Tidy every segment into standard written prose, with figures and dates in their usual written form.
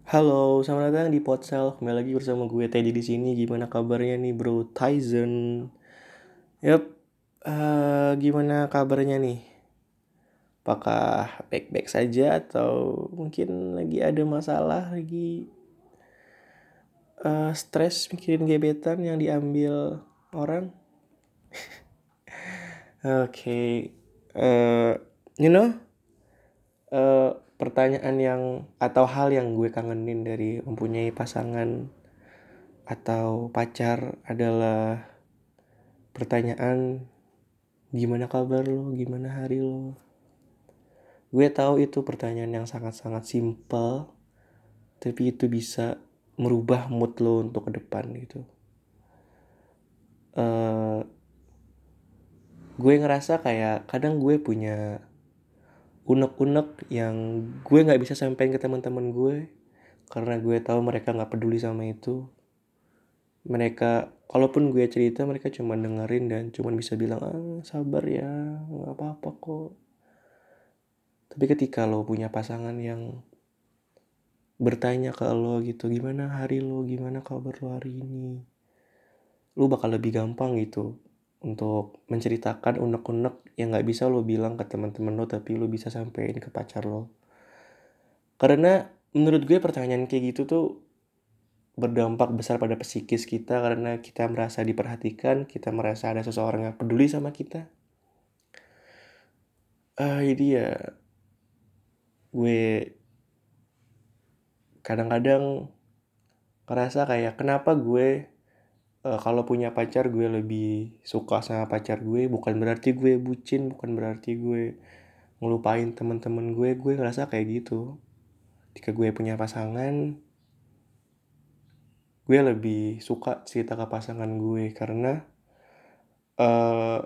Halo, selamat datang di Podsel. Kembali lagi bersama gue Teddy di sini. Gimana kabarnya nih, Bro Tyson? Yap, gimana kabarnya nih? Apakah baik-baik saja atau mungkin lagi ada masalah, lagi stres mikirin gebetan yang diambil orang? Oke, eh, you know, pertanyaan yang atau hal yang gue kangenin dari mempunyai pasangan atau pacar adalah pertanyaan gimana kabar lo, gimana hari lo. Gue tahu itu pertanyaan yang sangat-sangat simple, tapi itu bisa merubah mood lo untuk ke depan gitu. eh gue ngerasa kayak kadang gue punya unek-unek yang gue nggak bisa sampein ke teman-teman gue karena gue tahu mereka nggak peduli sama itu. Mereka, kalaupun gue cerita, mereka cuma dengerin dan cuma bisa bilang, sabar ya, nggak apa-apa kok. Tapi ketika lo punya pasangan yang bertanya ke lo gitu, gimana hari lo, gimana kabar lo hari ini, lo bakal lebih gampang gitu untuk menceritakan unek-unek yang nggak bisa lo bilang ke teman-teman lo, tapi lo bisa sampein ke pacar lo. Karena menurut gue pertanyaan kayak gitu tuh berdampak besar pada psikis kita, karena kita merasa diperhatikan, kita merasa ada seseorang yang peduli sama kita. Jadi ya gue kadang-kadang ngerasa kayak kenapa gue kalau punya pacar gue lebih suka sama pacar gue. Bukan berarti gue bucin, bukan berarti gue ngelupain teman-teman gue ngerasa kayak gitu. Ketika gue punya pasangan, gue lebih suka cerita ke pasangan gue karena uh,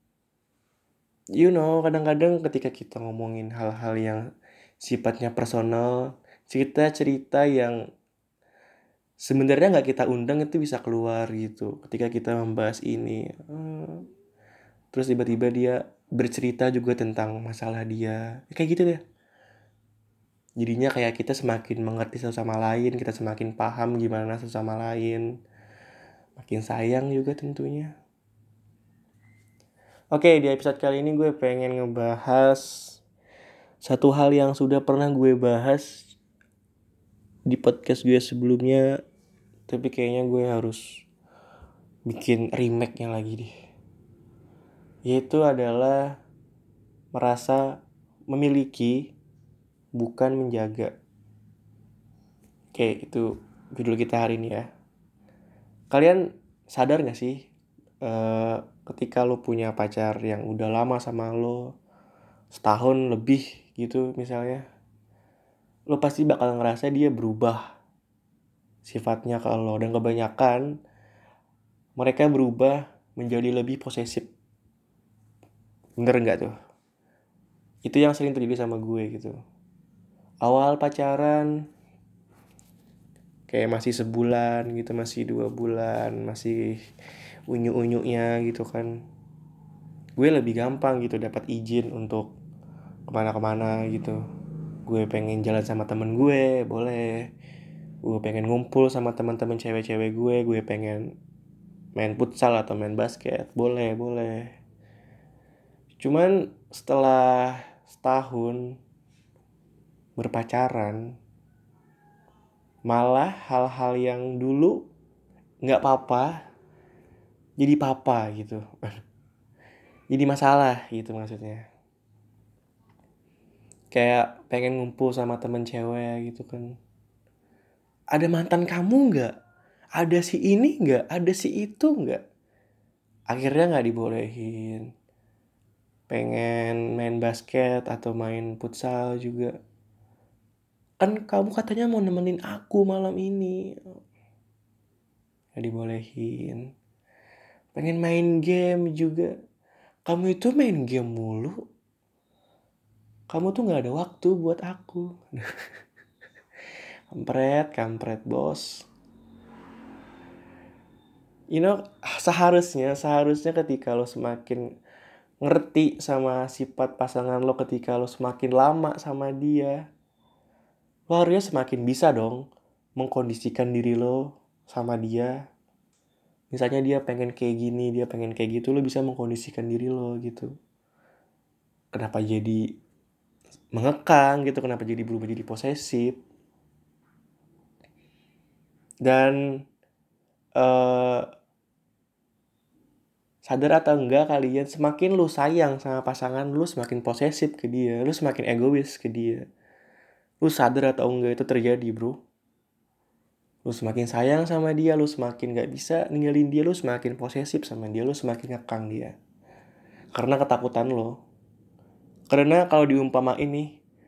kadang-kadang ketika kita ngomongin hal-hal yang sifatnya personal, cerita-cerita yang sebenarnya nggak kita undang itu bisa keluar gitu. Ketika kita membahas ini, terus tiba-tiba dia bercerita juga tentang masalah dia, kayak gitu deh. Jadinya kayak kita semakin mengerti satu sama lain, kita semakin paham gimana satu sama lain, makin sayang juga tentunya. Oke, di episode kali ini gue pengen ngebahas satu hal yang sudah pernah gue bahas di podcast gue sebelumnya, tapi kayaknya gue harus bikin remake-nya lagi deh. Yaitu adalah merasa memiliki, bukan menjaga. Oke, itu judul kita hari ini ya. Kalian sadar gak sih ketika lo punya pacar yang udah lama sama lo, setahun lebih gitu misalnya, lo pasti bakal ngerasa dia berubah sifatnya ke lo. Dan kebanyakan mereka berubah menjadi lebih posesif. Bener gak tuh? Itu yang sering terjadi sama gue gitu. Awal pacaran kayak masih sebulan gitu, masih 2 bulan, masih unyu-unyunya gitu kan, gue lebih gampang gitu dapat izin untuk kemana-kemana gitu. Gue pengen jalan sama temen gue, boleh. Gue pengen ngumpul sama teman-teman cewek-cewek gue pengen main futsal atau main basket, boleh, boleh. Cuman setelah setahun berpacaran, malah hal-hal yang dulu nggak apa-apa jadi papa gitu. Jadi masalah gitu maksudnya. Kayak pengen ngumpul sama temen cewek gitu kan. Ada mantan kamu nggak? Ada si ini nggak? Ada si itu nggak? Akhirnya nggak dibolehin. Pengen main basket atau main futsal juga. Kan kamu katanya mau nemenin aku malam ini. Nggak dibolehin. Pengen main game juga. Kamu itu main game mulu. Kamu tuh nggak ada waktu buat aku. Kampret, kampret bos. Seharusnya ketika lo semakin ngerti sama sifat pasangan lo, ketika lo semakin lama sama dia, lo harusnya semakin bisa dong mengkondisikan diri lo sama dia. Misalnya dia pengen kayak gini, dia pengen kayak gitu, lo bisa mengkondisikan diri lo gitu. Kenapa jadi mengekang gitu, kenapa jadi berubah jadi posesif. Dan sadar atau enggak kalian, semakin lu sayang sama pasangan lu, semakin posesif ke dia, lu semakin egois ke dia. Lu sadar atau enggak itu terjadi, bro. Lu semakin sayang sama dia, lu semakin gak bisa ninggalin dia, lu semakin posesif sama dia, lu semakin ngekang dia. Karena ketakutan lo. Karena kalau diumpamain nih,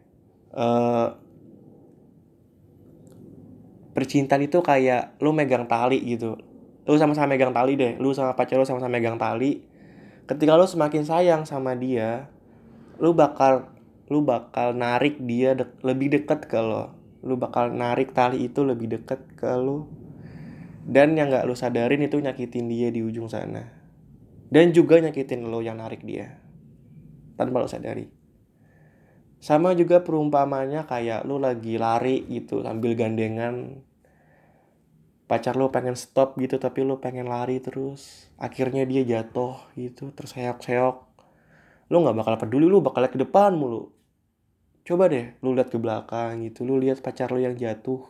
percintaan itu kayak lu megang tali gitu. Lu sama-sama megang tali deh, lu sama pacar lu sama-sama megang tali. Ketika lu semakin sayang sama dia, lu bakal narik dia lebih dekat ke lo. Lu bakal narik tali itu lebih dekat ke lo. Dan yang gak lu sadarin itu nyakitin dia di ujung sana. Dan juga nyakitin lo yang narik dia. Tanpa lo sadari. Sama juga perumpamannya kayak lu lagi lari gitu sambil gandengan. Pacar lu pengen stop gitu tapi lu pengen lari terus. Akhirnya dia jatuh gitu, terseok-seok. Lu gak bakal peduli, lu bakal lihat ke depan mulu. Coba deh lu lihat ke belakang gitu, lu lihat pacar lu yang jatuh.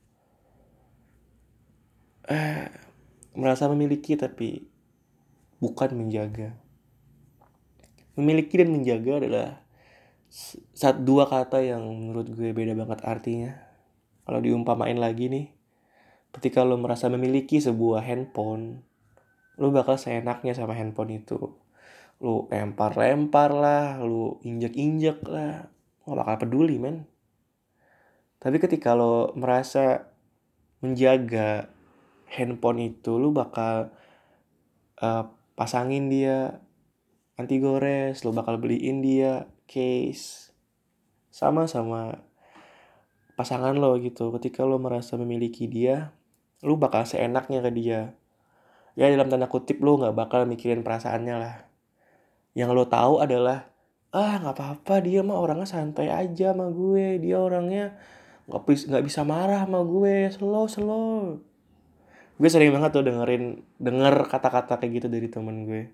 Merasa memiliki tapi bukan menjaga. Memiliki dan menjaga adalah dua kata yang menurut gue beda banget artinya. Kalau diumpamain lagi nih, ketika lo merasa memiliki sebuah handphone, lo bakal seenaknya sama handphone itu. Lo lempar-lempar lah, lo injek-injek lah, lo bakal peduli men. Tapi ketika lo merasa menjaga handphone itu, lo bakal pasangin dia anti gores, lo bakal beliin dia case. Sama pasangan lo gitu. Ketika lo merasa memiliki dia, lo bakal seenaknya ke dia. Ya dalam tanda kutip lo gak bakal mikirin perasaannya lah. Yang lo tahu adalah, gak apa-apa, dia mah orangnya santai aja sama gue. Dia orangnya gak bisa marah sama gue. Slow. Gue sering banget tuh denger kata-kata kayak gitu dari temen gue.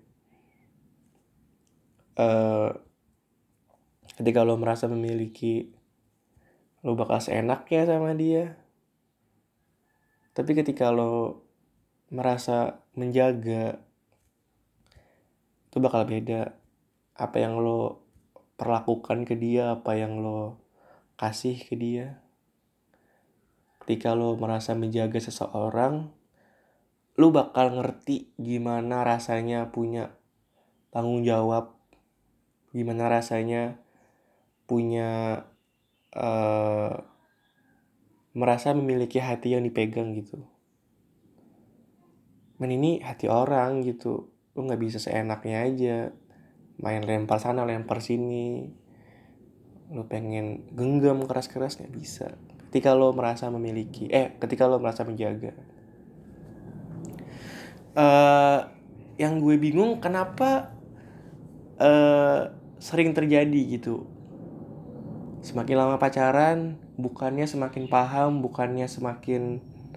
Ketika lo merasa memiliki, lo bakal seenaknya sama dia. Tapi ketika lo merasa menjaga, itu bakal beda. Apa yang lo perlakukan ke dia, apa yang lo kasih ke dia. Ketika lo merasa menjaga seseorang, lo bakal ngerti gimana rasanya punya tanggung jawab, gimana rasanya punya merasa memiliki hati yang dipegang gitu. Ini hati orang gitu, lo gak bisa seenaknya aja main lempar sana lempar sini. Lo pengen genggam keras-keras gak bisa. Ketika lo merasa memiliki, ketika lo merasa menjaga. Yang gue bingung kenapa sering terjadi gitu. Semakin lama pacaran, bukannya semakin paham, bukannya semakin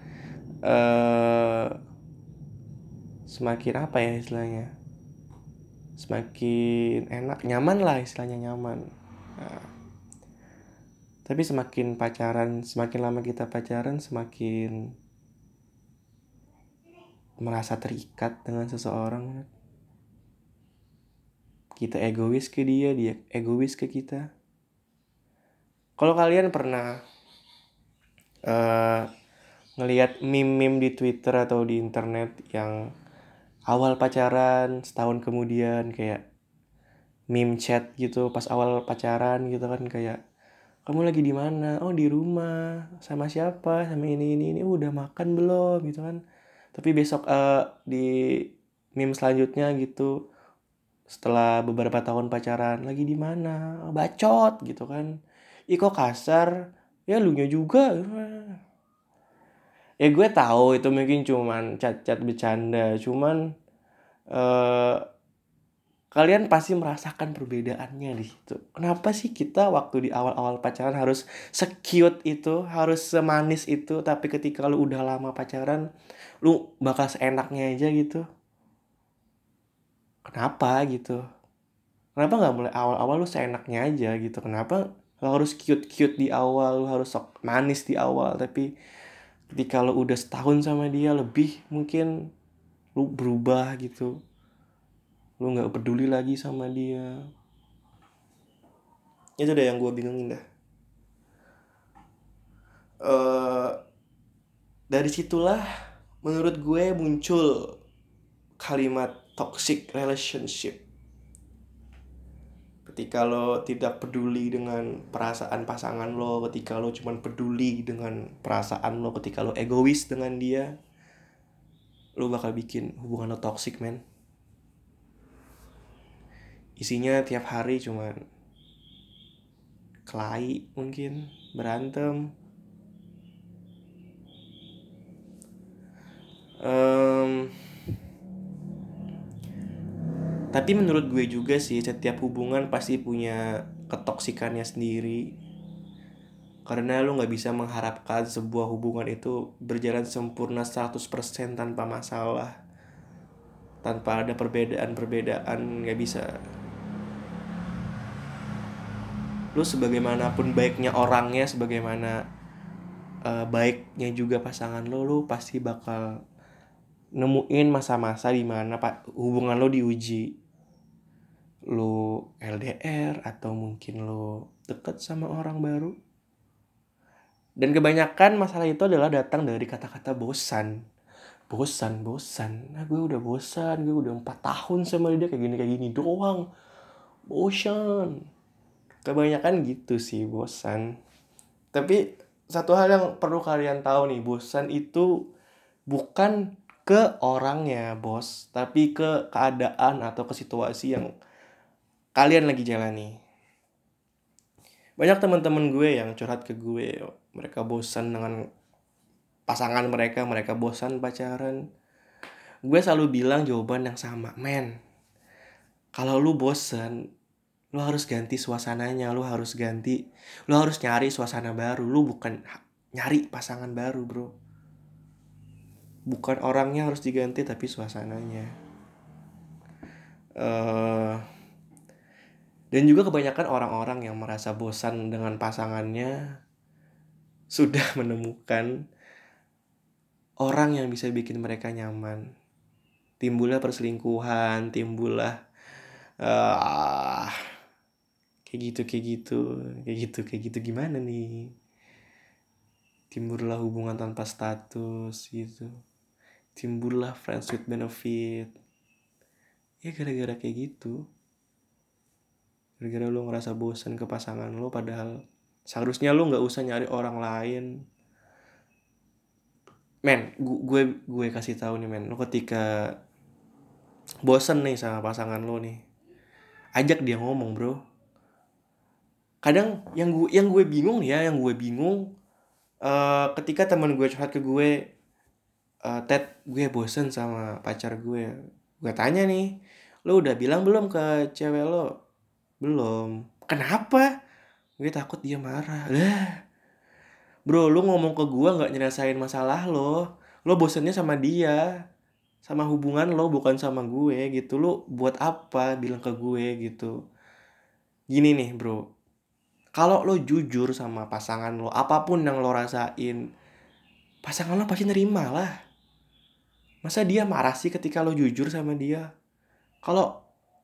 apa ya istilahnya, semakin enak, nyaman lah istilahnya, nyaman. Tapi semakin lama kita pacaran, semakin merasa terikat dengan seseorang. Kita egois ke dia egois ke kita. Kalau kalian pernah ngelihat meme-meme di Twitter atau di internet yang awal pacaran setahun kemudian kayak meme chat gitu, pas awal pacaran gitu kan, kayak kamu lagi di mana? Oh di rumah. Sama siapa? Sama ini. Udah makan belum? Gitu kan. Tapi besok di meme selanjutnya gitu, setelah beberapa tahun pacaran, lagi di mana? Bacot gitu kan. Ih kok kasar? Ya lu nya juga. Ya gue tahu itu mungkin cuman chat-chat bercanda, cuman kalian pasti merasakan perbedaannya di situ. Kenapa sih kita waktu di awal-awal pacaran harus se-cute itu, harus semanis itu, tapi ketika lu udah lama pacaran, lu bakal seenaknya aja gitu? Kenapa gitu? Kenapa nggak mulai awal-awal lu seenaknya aja gitu? Kenapa lu harus cute-cute di awal, lu harus sok manis di awal, tapi ketika lu udah setahun sama dia lebih, mungkin lu berubah gitu. Lu nggak peduli lagi sama dia. Itu deh yang gue bingungin dah. eh dari situlah menurut gue muncul kalimat toxic relationship. Ketika lo tidak peduli dengan perasaan pasangan lo, ketika lo cuma peduli dengan perasaan lo, ketika lo egois dengan dia, lo bakal bikin hubungan lo toxic, men. Isinya tiap hari cuma kelahi, mungkin berantem. Em, Tapi menurut gue juga sih, setiap hubungan pasti punya ketoksikannya sendiri. Karena lu gak bisa mengharapkan sebuah hubungan itu berjalan sempurna 100% tanpa masalah. Tanpa ada perbedaan-perbedaan, gak bisa. Lu sebagaimanapun baiknya orangnya, sebagaimana baiknya juga pasangan lu pasti bakal nemuin masa-masa dimana hubungan lo diuji. Lu LDR atau mungkin lu deket sama orang baru. Dan kebanyakan masalah itu adalah datang dari kata-kata bosan. Bosan. Nah, gue udah bosan. Gue udah 4 tahun sama dia kayak gini doang. Bosan. Kebanyakan gitu sih, bosan. Tapi satu hal yang perlu kalian tahu nih, bosan itu bukan ke orangnya, bos. Tapi ke keadaan atau ke situasi yang kalian lagi jalani. Banyak teman-teman gue yang curhat ke gue. Mereka bosan dengan pasangan mereka bosan pacaran. Gue selalu bilang jawaban yang sama, men. Kalau lu bosan, lu harus ganti suasananya, lu harus nyari suasana baru. Lu bukan nyari pasangan baru, bro. Bukan orangnya harus diganti, tapi suasananya. Dan juga kebanyakan orang-orang yang merasa bosan dengan pasangannya sudah menemukan orang yang bisa bikin mereka nyaman. Timbullah perselingkuhan, timbullah uh, kayak gitu gimana nih? Timbullah hubungan tanpa status gitu. Timbullah friends with benefit. Ya gara-gara kayak gitu. Gara-gara lo ngerasa bosan ke pasangan lo, padahal seharusnya lo nggak usah nyari orang lain. Men, gue kasih tahu nih, men. Lo ketika bosan nih sama pasangan lo nih, ajak dia ngomong, bro. Kadang yang gue bingung ketika teman gue curhat ke gue, Ted, gue bosen sama pacar gue tanya nih, lo udah bilang belum ke cewek lo? Belum. Kenapa? Gue takut dia marah. Lah, bro, lo ngomong ke gue nggak nyelesain masalah lo bosennya sama dia, sama hubungan lo, bukan sama gue gitu. Lo buat apa bilang ke gue gitu? Gini nih, bro, kalau lo jujur sama pasangan lo, apapun yang lo rasain, pasangan lo pasti nerima lah. Masa dia marah sih ketika lo jujur sama dia? Kalau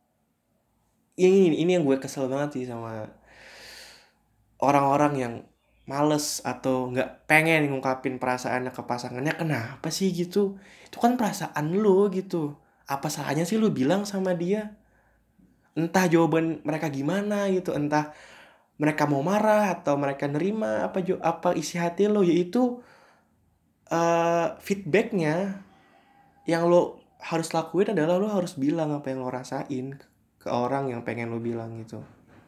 ini yang gue kesel banget sih sama orang-orang yang males atau nggak pengen ngungkapin perasaannya ke pasangannya. Kenapa sih gitu? Itu kan perasaan lo gitu. Apa salahnya sih lo bilang sama dia? Entah jawaban mereka gimana gitu, entah mereka mau marah atau mereka nerima apa isi hati lo, yaitu feedbacknya. Yang lo harus lakuin adalah lo harus bilang apa yang lo rasain ke orang yang pengen lo bilang gitu.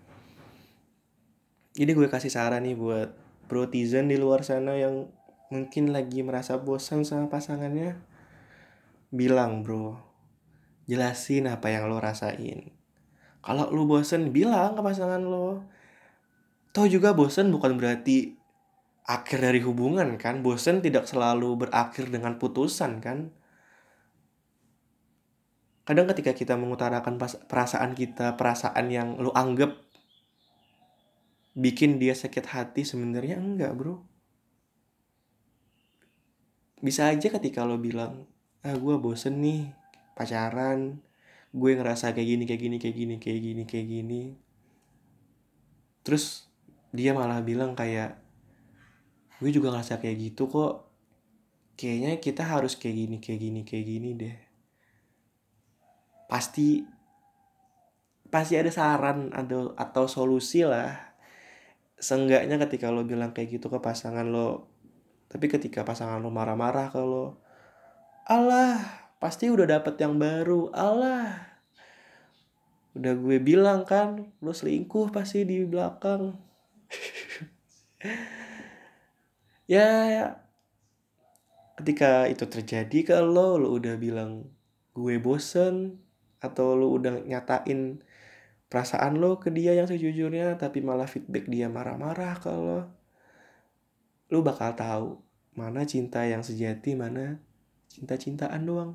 Jadi gue kasih saran nih buat brotizen di luar sana yang mungkin lagi merasa bosan sama pasangannya. Bilang, bro, jelasin apa yang lo rasain. Kalau lu bosen, bilang ke pasangan lo. Toh juga bosen bukan berarti akhir dari hubungan kan. Bosen tidak selalu berakhir dengan putusan kan. Kadang ketika kita mengutarakan perasaan kita, perasaan yang lu anggap bikin dia sakit hati, sebenarnya enggak bro. Bisa aja ketika lo bilang, gue bosen nih pacaran, gue ngerasa kayak gini, kayak gini, kayak gini, kayak gini, kayak gini. Terus dia malah bilang kayak, gue juga ngerasa kayak gitu kok. Kayaknya kita harus kayak gini, kayak gini, kayak gini deh. Pasti ada saran atau solusi lah. Seenggaknya ketika lo bilang kayak gitu ke pasangan lo. Tapi ketika pasangan lo marah-marah ke lo, alah, pasti udah dapet yang baru. Alah, udah gue bilang kan, lo selingkuh pasti di belakang. Ya, ketika itu terjadi ke lo udah bilang gue bosen, atau lo udah nyatain perasaan lo ke dia yang sejujurnya, tapi malah feedback dia marah-marah ke lo bakal tahu mana cinta yang sejati, mana cinta-cintaan doang.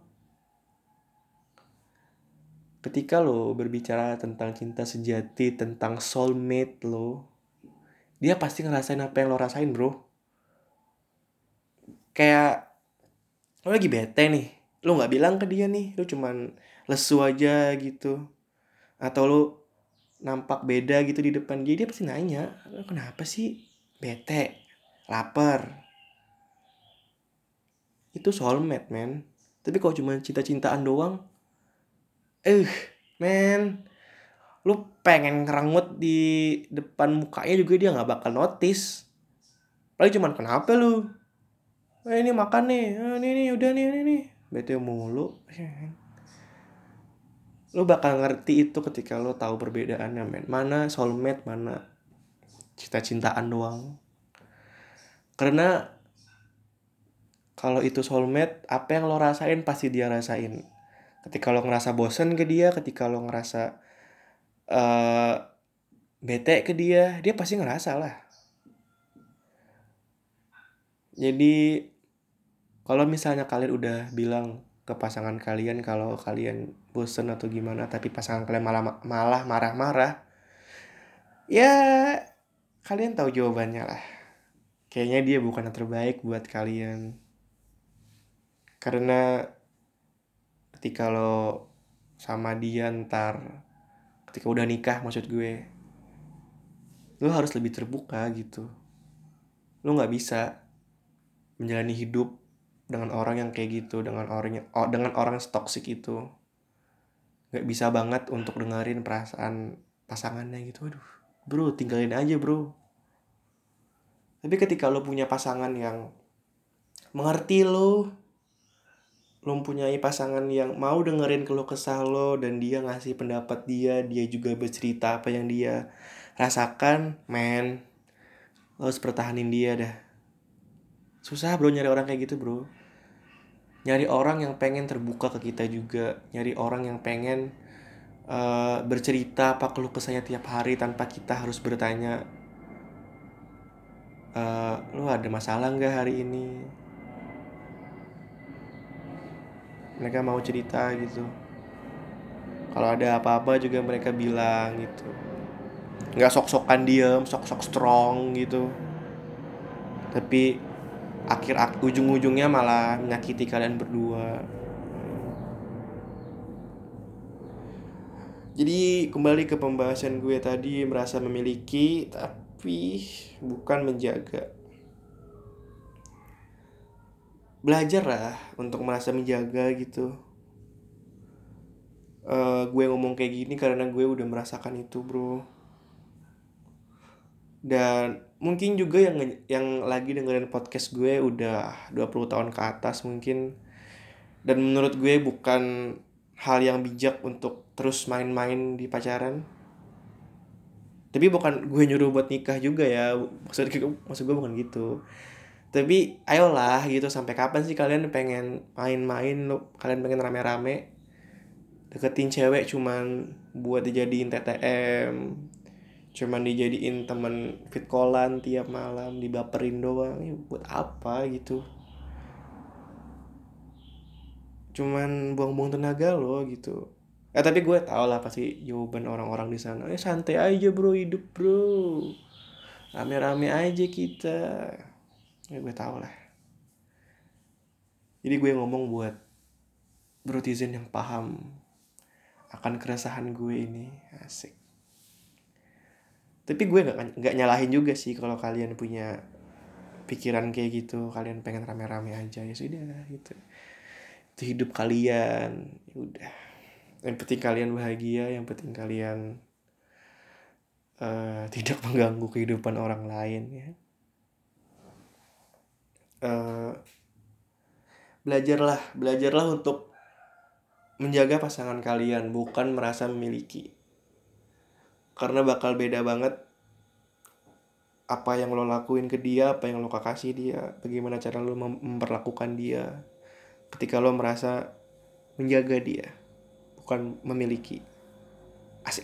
Ketika lo berbicara tentang cinta sejati, tentang soulmate lo, dia pasti ngerasain apa yang lo rasain bro. Kayak lo lagi bete nih, lo gak bilang ke dia nih, lo cuman lesu aja gitu, atau lo nampak beda gitu di depan dia pasti nanya, lo kenapa sih, bete, lapar. Itu soulmate men. Tapi kalau cuma cinta-cintaan doang, men, lu pengen ngerangut di depan mukanya juga dia nggak bakal notice. Paling cuman kenapa lu? Ini makan nih, ini udah nih. Bete mulu. Lu bakal ngerti itu ketika lu tahu perbedaannya men. Mana soulmate, mana cinta-cintaan doang. Karena kalau itu soulmate, apa yang lo rasain pasti dia rasain. Ketika lo ngerasa bosen ke dia, ketika lo ngerasa bete ke dia pasti ngerasa lah. Jadi kalau misalnya kalian udah bilang ke pasangan kalian kalau kalian bosen atau gimana, tapi pasangan kalian malah marah-marah, ya kalian tahu jawabannya lah. Kayaknya dia bukan yang terbaik buat kalian. Karena ketika lo sama dia ntar, ketika udah nikah maksud gue, lo harus lebih terbuka gitu. Lo gak bisa menjalani hidup dengan orang yang kayak gitu, dengan orang yang toksik itu. Gak bisa banget untuk dengerin perasaan pasangannya gitu. Aduh, bro, tinggalin aja bro. Tapi ketika lo punya pasangan yang mengerti lo mempunyai pasangan yang mau dengerin keluh kesah lo, dan dia ngasih pendapat dia juga bercerita apa yang dia rasakan, men, lo harus pertahanin dia dah. Susah bro nyari orang kayak gitu bro. Nyari orang yang pengen terbuka ke kita juga, nyari orang yang pengen bercerita apa keluh kesahnya tiap hari tanpa kita harus bertanya, lu ada masalah nggak hari ini. Mereka mau cerita gitu, kalau ada apa-apa juga mereka bilang gitu, nggak sok-sokan diem, sok-sok strong gitu, tapi ujung-ujungnya malah menyakiti kalian berdua. Jadi kembali ke pembahasan gue tadi, merasa memiliki tapi bukan menjaga. Belajar lah untuk merasa menjaga gitu. Gue ngomong kayak gini karena gue udah merasakan itu bro. Dan mungkin juga yang lagi dengerin podcast gue udah 20 tahun ke atas mungkin. Dan menurut gue bukan hal yang bijak untuk terus main-main di pacaran. Tapi bukan gue nyuruh buat nikah juga ya. Maksud gue bukan gitu. Tapi ayolah gitu, sampai kapan sih kalian pengen main-main, kalian pengen rame-rame. deketin cewek cuman buat dijadiin TTM, cuman dijadiin temen fit callan tiap malam, dibaperin doang, ya buat apa gitu. Cuman buang-buang tenaga lo gitu. Tapi gue tau lah pasti jawaban orang-orang di sana. Santai aja bro, hidup bro, rame-rame aja kita. Ya gue tau lah. Jadi gue ngomong buat brotizen yang paham akan keresahan gue ini. Asik. Tapi gue nggak nyalahin juga sih kalau kalian punya pikiran kayak gitu, kalian pengen rame-rame aja, ya sudah gitu. Itu hidup kalian. Ya udah. Yang penting kalian bahagia, yang penting kalian tidak mengganggu kehidupan orang lain ya. Eh, belajarlah untuk menjaga pasangan kalian, bukan merasa memiliki. Karena bakal beda banget apa yang lo lakuin ke dia, apa yang lo kasih dia, bagaimana cara lo memperlakukan dia ketika lo merasa menjaga dia, bukan memiliki. Asik.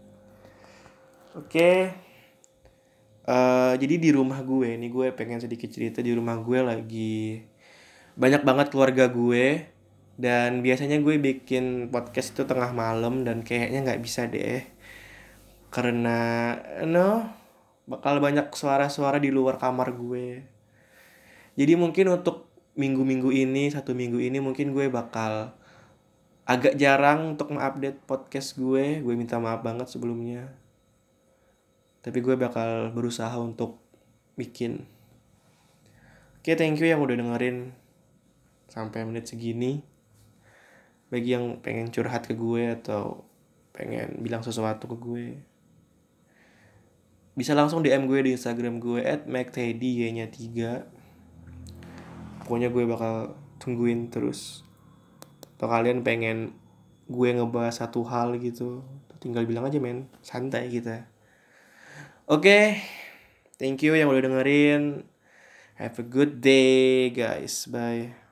Oke. Jadi di rumah gue, ini gue pengen sedikit cerita. Di rumah gue lagi banyak banget keluarga gue, dan biasanya gue bikin podcast itu tengah malam, dan kayaknya nggak bisa deh karena bakal banyak suara-suara di luar kamar gue. Jadi mungkin untuk minggu-minggu ini, 1 minggu ini mungkin gue bakal agak jarang untuk mengupdate podcast gue. Gue minta maaf banget sebelumnya. Tapi gue bakal berusaha untuk bikin. Oke, thank you yang udah dengerin sampai menit segini. Bagi yang pengen curhat ke gue atau pengen bilang sesuatu ke gue, bisa langsung DM gue di Instagram gue @macteddy, Y-nya 3. Pokoknya gue bakal tungguin terus. Atau kalian pengen gue ngebahas satu hal gitu, tinggal bilang aja men, santai kita. Oke, thank you yang udah dengerin. Have a good day guys, bye.